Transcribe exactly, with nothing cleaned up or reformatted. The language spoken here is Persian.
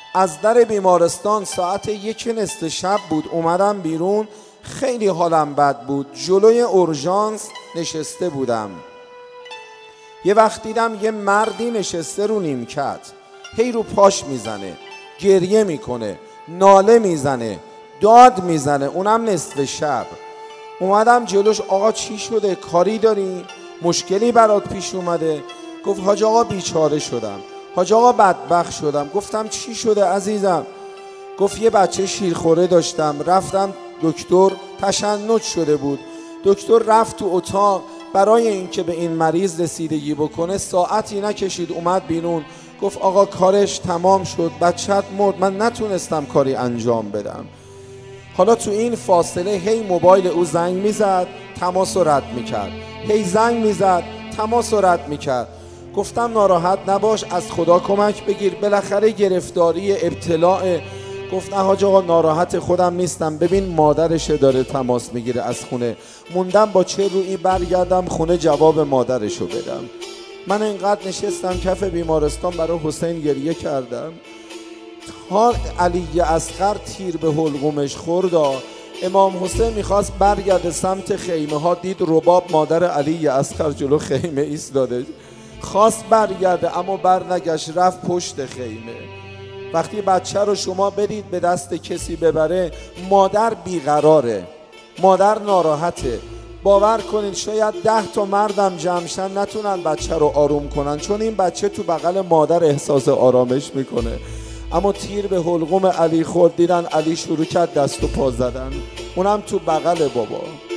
از در بیمارستان ساعت یک نصف شب بود، اومدم بیرون، خیلی حالم بد بود. جلوی اورژانس نشسته بودم، یه وقت دیدم یه مردی نشسته رو نیمکت، هی رو پاش میزنه، گریه میکنه، ناله میزنه، داد میزنه، اونم نصف شب. اومدم جلوش، آقا چی شده؟ کاری داری؟ مشکلی برات پیش اومده؟ گفت حاج آقا بیچاره شدم، حاج آقا بدبخت شدم. گفتم چی شده عزیزم؟ گفت یه بچه شیرخوره داشتم، رفتم دکتر، تشنج شده بود. دکتر رفت تو اتاق برای اینکه به این مریض رسیدگی بکنه، ساعتی نکشید اومد بیرون. گفت آقا کارش تمام شد، بچه‌ت مرد، من نتونستم کاری انجام بدم. حالا تو این فاصله هی موبایل او زنگ میزد، تماس رو رد میکرد، هی زنگ میزد، تماس رو رد میکرد. گفتم ناراحت نباش، از خدا کمک بگیر، بالاخره گرفتاری ابتلاع. گفت نه حاج آقا ناراحت خودم نیستم، ببین مادرش داره تماس میگیره از خونه. موندم با چه رویی برگردم خونه جواب مادرشو بدم. من اینقدر نشستم کف بیمارستان برای حسین گریه کردم. ها علی اصغر تیر به حلقومش خورد. امام حسین میخواست برگرده سمت خیمه ها، دید رباب مادر علی اصغر جلو خیمه ایستاده، خواست برگرده اما برنگشت، رفت پشت خیمه. وقتی بچه رو شما بدید به دست کسی ببره، مادر بیقراره، مادر ناراحته. باور کنید شاید ده تا مردم جمعشن نتونن بچه رو آروم کنن، چون این بچه تو بغل مادر احساس آرامش میکنه. اما تیر به حلقوم علی خورد، دیدن علی شروع کرد دست و پا زدن، اونم تو بغل بابا.